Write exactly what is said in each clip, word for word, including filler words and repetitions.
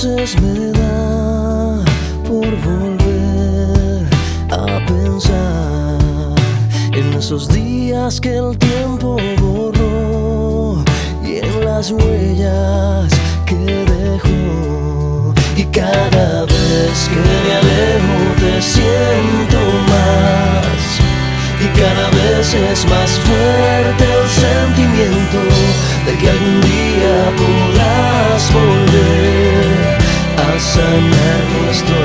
veces me da por volver a pensar en esos días que el tiempo borró y en las huellas que dejó. Y cada vez que me alejo te siento más, y cada vez es más fuerte el sentimiento de que algún día podrás volver a sanar nuestro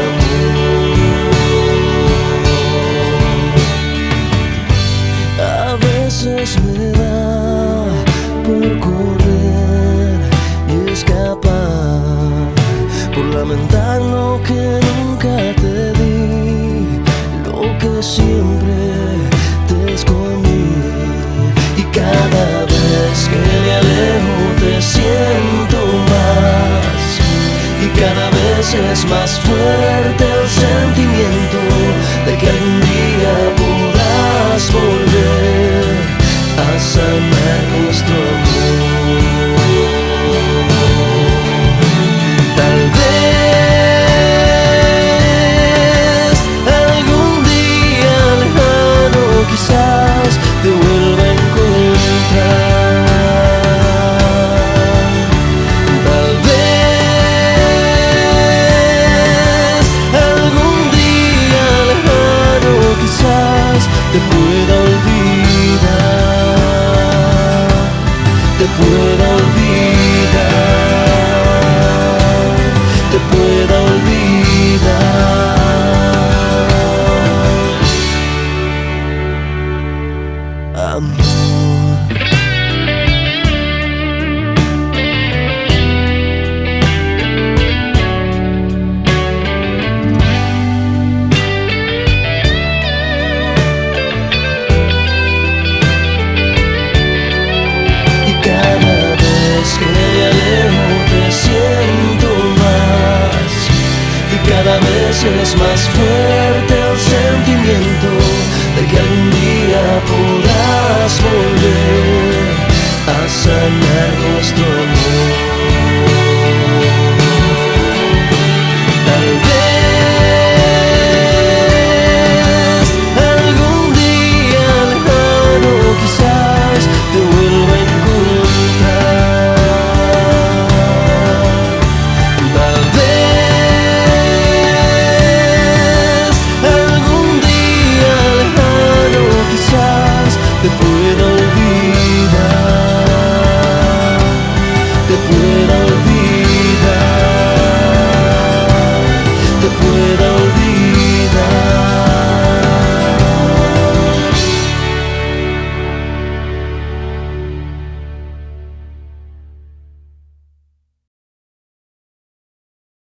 amor. A veces me da por correr y escapar, por lamentar lo que nunca te di, lo que siempre te escondí. Y cada vez que me alejo te siento más, y cada vez es más fuerte el sentimiento de que algún día podrás volver a sanar nuestro amor. Tal vez algún día lejano quizás te vuelva a encontrar. Tal vez algún día lejano quizás te pueda olvidar, te pueda olvidar, te pueda olvidar, amor. Cada vez es más fuerte el sentimiento de que algún día podrás volver a sanar nuestro amor. Tal vez algún día lejano quizás te vuelva a encontrar. Tal vez te pueda olvidar, te pueda olvidar.